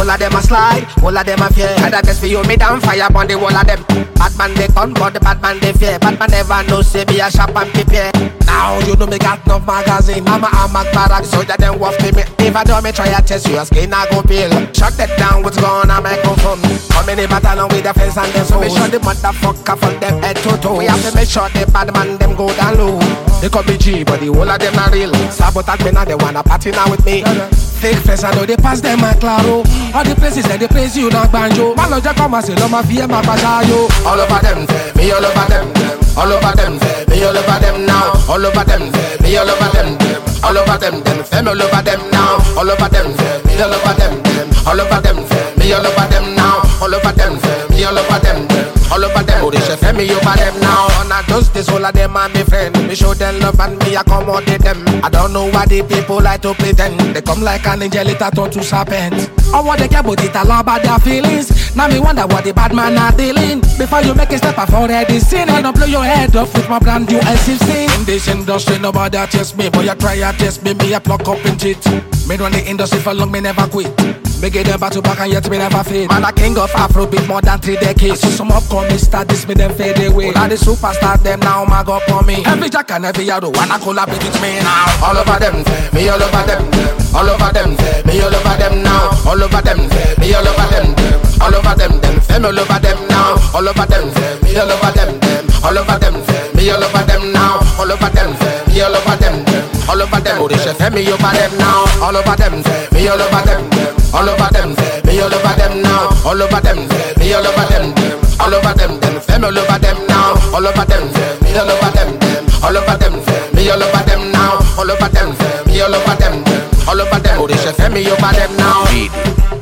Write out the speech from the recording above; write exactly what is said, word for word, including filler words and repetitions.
All of them a slide, all of them a fear. And I guess for you me down fire on the wall of them. Bad man they come, but the bad man they fear. Bad man never know say be a shop and prepare. Now you know me got no magazine. I'm a I'm a barack, so that them waft me. If I do me try to test your skin, I go peel. Shut that down, what's going on microphone? Come in the battle with the fence and the soul. Make sure the motherfucker for them head to toe. We have to make sure the bad man them go down low. They could be G, but the whole of them are real. Sabotage me now, they wanna party now with me. Fake friends, I know they pass them at claro. All the places that they praise you, not banjo. Man, no just come and say, no, my fear, my yo. All over them, me all over them. All over them, me all over them now. All over them, me all over them. All over them, them, femme all over them now. All over them, me all over them. All over them, me all over them now. All over them, me all over them. All over them, oh, they chef me over them now. And I just this whole of them and me friend. Me show them love and me accommodate them. I don't know why the people like to pretend. They come like an angel, it a turn to serpent. I want they care about it, all about their feelings. Now me wonder what the bad man are dealing. Before you make a step, I've already seen. I don't blow your head off with my brand new S sixteen. In this industry, nobody test me, but you try to test me, me a pluck up in it. Me run the industry for long, me never quit. Me get them back to back and yet me never fade. Man, a king of Afrobeat more than three decades. So some upcoming start this, me them fade away. All the superstars, them now mag up on me. Every jack and every yard wanna collaborate with me now. All over them, me all over them. All over them, me all over them now. All over them, me all over them. All over them, them, femme all over them now. All over them, me all over them. All over them, me all over them now. All over them, me all over them. All over them, oh, they chef me over them now. All over them, me all over them. All over them, me all over them now. All over them, me all over them. All over them, them, femme all over them now. All over them, me all over them. All over them, me all over them now. All over them, me all over them. All over them, oh, they chef me over them now.